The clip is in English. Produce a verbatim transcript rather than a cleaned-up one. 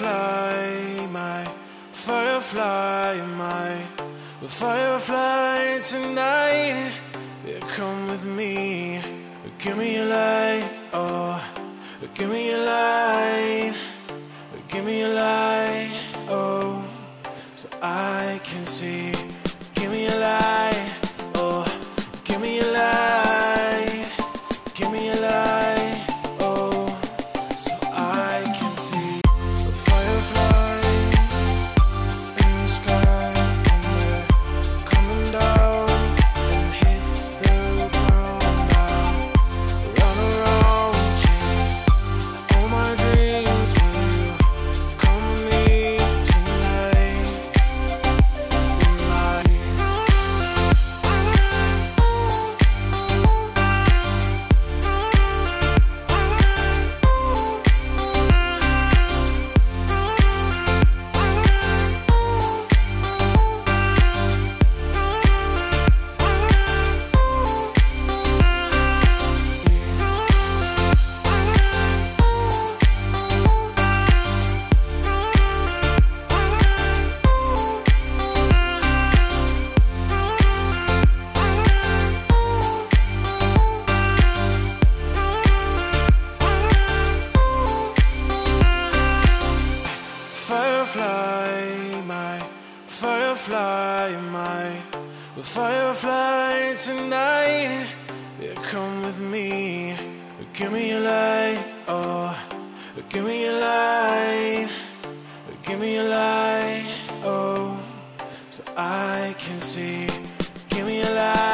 firefly, my firefly, my firefly tonight. Yeah, come with me. Give me a light, oh, give me a light, give me a light, oh, so I can see. Give me a light, oh, give me a light, give me a light, oh, so I can see. A firefly in the sky, and they're coming down and hit the ground now. Run around, chase all my dreams. Will you come with me tonight? Tonight. Firefly, my firefly, my firefly tonight. Yeah, come with me. Give me a light, oh, give me a light, give me a light, oh, so I can see. Give me a light.